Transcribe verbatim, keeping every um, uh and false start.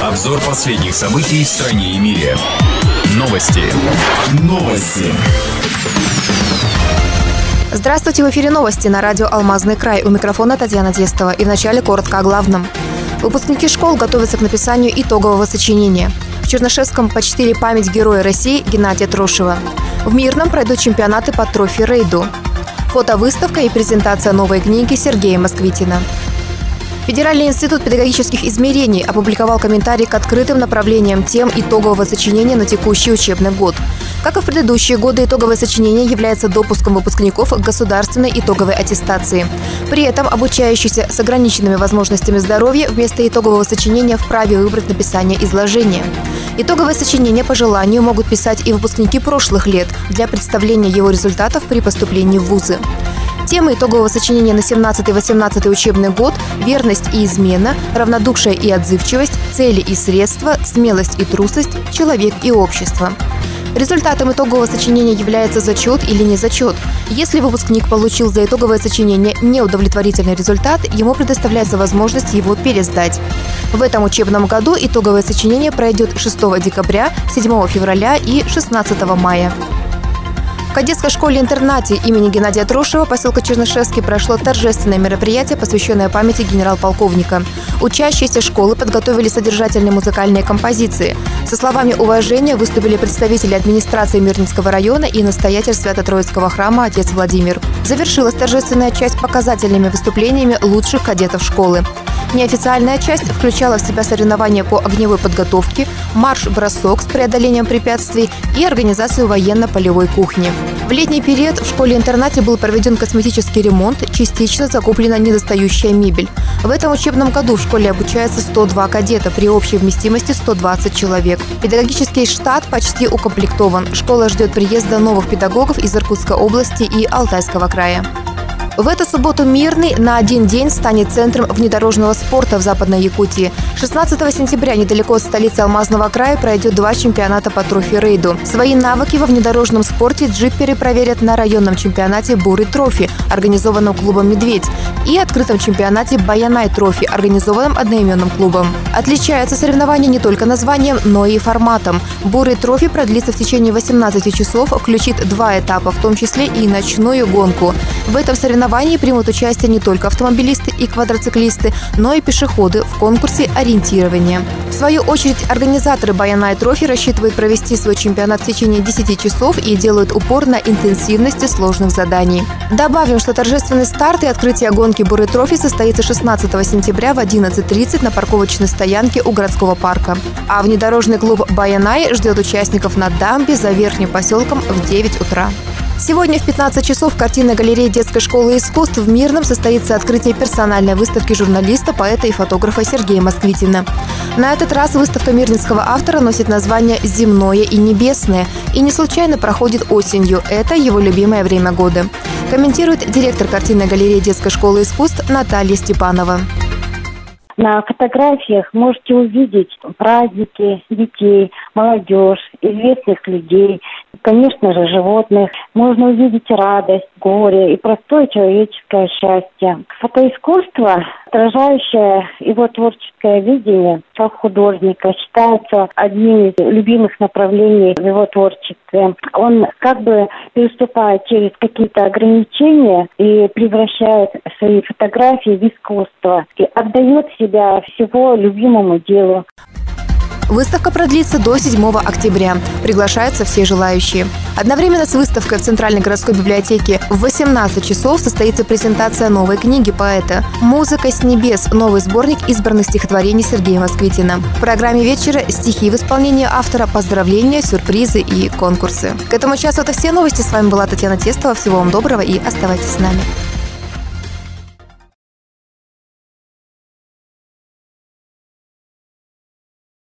Обзор последних событий в стране и мире. Новости. Новости. Здравствуйте, в эфире новости на радио «Алмазный край». У микрофона Татьяна Тестова. И вначале коротко о главном. Выпускники школ готовятся к написанию итогового сочинения. В Чернышевском почтили память Героя России Геннадия Трошева. В Мирном пройдут чемпионаты по трофи-рейду. Фотовыставка и презентация новой книги Сергея Москвитина. Федеральный институт педагогических измерений опубликовал комментарий к открытым направлениям тем итогового сочинения на текущий учебный год. Как и в предыдущие годы, итоговое сочинение является допуском выпускников к государственной итоговой аттестации. При этом обучающиеся с ограниченными возможностями здоровья вместо итогового сочинения вправе выбрать написание изложения. Итоговое сочинение по желанию могут писать и выпускники прошлых лет для представления его результатов при поступлении в вузы. Темы итогового сочинения на семнадцатый-восемнадцатый учебный год – верность и измена, равнодушие и отзывчивость, цели и средства, смелость и трусость, человек и общество. Результатом итогового сочинения является зачет или незачет. Если выпускник получил за итоговое сочинение неудовлетворительный результат, ему предоставляется возможность его пересдать. В этом учебном году итоговое сочинение пройдет шестого декабря, седьмого февраля и шестнадцатого мая. В кадетской школе-интернате имени Геннадия Трошева поселка Чернышевский прошло торжественное мероприятие, посвященное памяти генерал-полковника. Учащиеся школы подготовили содержательные музыкальные композиции. Со словами уважения выступили представители администрации Мирнинского района и настоятель Свято-Троицкого храма отец Владимир. Завершилась торжественная часть показательными выступлениями лучших кадетов школы. Неофициальная часть включала в себя соревнования по огневой подготовке, марш-бросок с преодолением препятствий и организацию военно-полевой кухни. В летний период в школе-интернате был проведен косметический ремонт, частично закуплена недостающая мебель. В этом учебном году в школе обучается сто два кадета при общей вместимости сто двадцать человек. Педагогический штат почти укомплектован. Школа ждет приезда новых педагогов из Иркутской области и Алтайского края. В эту субботу Мирный на один день станет центром внедорожного спорта в Западной Якутии. шестнадцатого сентября недалеко от столицы Алмазного края пройдет два чемпионата по трофи-рейду. Свои навыки во внедорожном спорте джипперы проверят на районном чемпионате «Бурый трофи», организованном клубом «Медведь», и открытом чемпионате «Баянай трофи», организованном одноименным клубом. Отличаются соревнования не только названием, но и форматом. «Бурый трофи» продлится в течение восемнадцати часов, включит два этапа, в том числе и ночную гонку. В этом соревновании В соревновании примут участие не только автомобилисты и квадроциклисты, но и пешеходы в конкурсе ориентирования. В свою очередь, организаторы «Баянай трофи» рассчитывают провести свой чемпионат в течение десяти часов и делают упор на интенсивности сложных заданий. Добавим, что торжественный старт и открытие гонки «Бурый трофи» состоится шестнадцатого сентября в одиннадцать тридцать на парковочной стоянке у городского парка. А внедорожный клуб «Баянай» ждет участников на дамбе за Верхним поселком в девять утра. Сегодня в пятнадцать часов в картинной галерее детской школы искусств в Мирном состоится открытие персональной выставки журналиста, поэта и фотографа Сергея Москвитина. На этот раз выставка мирнинского автора носит название «Земное и небесное» и не случайно проходит осенью. Это его любимое время года. Комментирует директор картинной галереи детской школы искусств Наталья Степанова. На фотографиях можете увидеть праздники детей, молодежь, известных людей, конечно же, животных. Можно увидеть радость, горе и простое человеческое счастье. Фотоискусство, отражающее его творческое видение как художника, считается одним из любимых направлений в его творчестве. Он как бы переступает через какие-то ограничения и превращает свои фотографии в искусство и отдает себя всего любимому делу. Выставка продлится до седьмого октября. Приглашаются все желающие. Одновременно с выставкой в Центральной городской библиотеке в восемнадцать часов состоится презентация новой книги поэта «Музыка с небес» – новый сборник избранных стихотворений Сергея Москвитина. В программе вечера стихи в исполнении автора, поздравления, сюрпризы и конкурсы. К этому часу это все новости. С вами была Татьяна Тестова. Всего вам доброго и оставайтесь с нами.